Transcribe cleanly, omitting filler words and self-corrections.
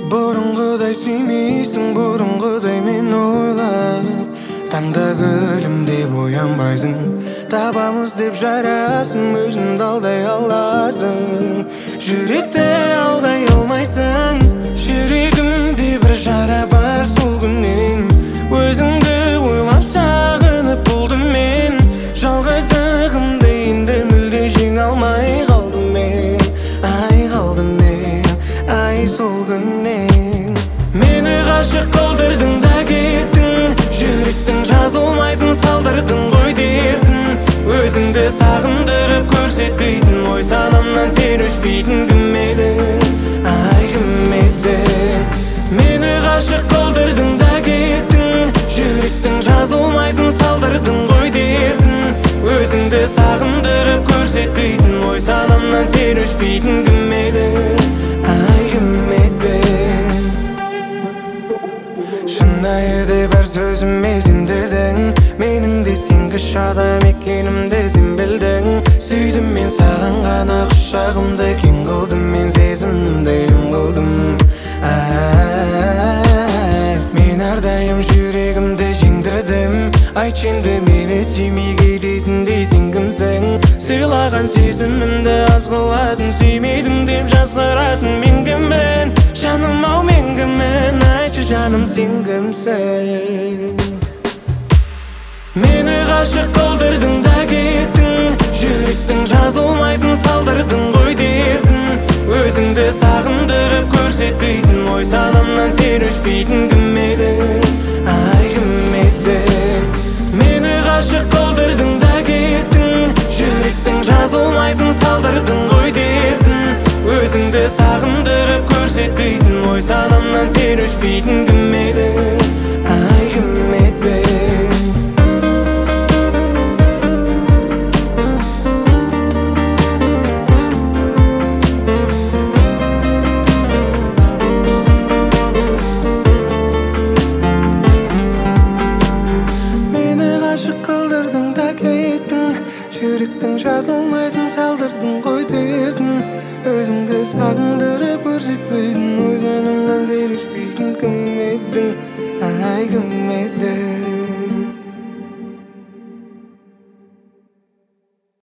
Бұрынғыдай сүймейсің, бұрынғыдай мен ойлап таңда гүлім деп оянбайсың. Табамыз деп жарасым, өзіңді алдай аласың. Жүректі алдай алмайсың. Жүрегімде бір жара бар сол күннен. Өзіңді ойлап сағынып болдым мен. Жалғыздығымды енді мүлде жеңе алмай қалдым мен. Ай қалдым мен, ай сол күннен. Мені ғашық қылдырдың да кеттің. Жүректің жазылмайтын салдырдың ғой дертін. Өзіңді сағындырып көрсетпейтін, ой санамнан сен өшпейтін кім едің? Ай кім едің? Мені ғашық қылдырдың да кеттің. Жүректің жазылмайтын салдырдың ғой дертін. Өзіңді сағындырып көрсетпейтін, ой санамнан сен өшпейтін кім едің? Ай кім едің? Шынайы бар сөзіме сендірдің. Менің де сенгіш адам екенімді сен білдің. Сүйдім мен саған ғана, құшағымды кең қылдым, мен сезімімді ем қылдым. Мен әрдайым жүрегімді жеңдірдім. Айтшы енді мені сүймей кететіндей сен кімсің? Сыйлаған сезімімді аз қылатын, сүймедің деп жазғыратын мен кіммін? Жаным ау мен кіммін? Айтшы жаным сен кімсің? Мені ғашық қылдырдың да кеттің. Жүректің жазылмайтын салдырдың ғой дертін. Өзіңді сағындырып көрсетпейтін, ой санамнан сен өшпейтін кім едің? Ай кім едің? Мені ғашық қылдырдың да кеттің. Жүректің жазылмайтын салдырдың ғой дертін. Өзіңді сағындырып көрсетпейтін, ой санамнан сен өшпейтін кім едің?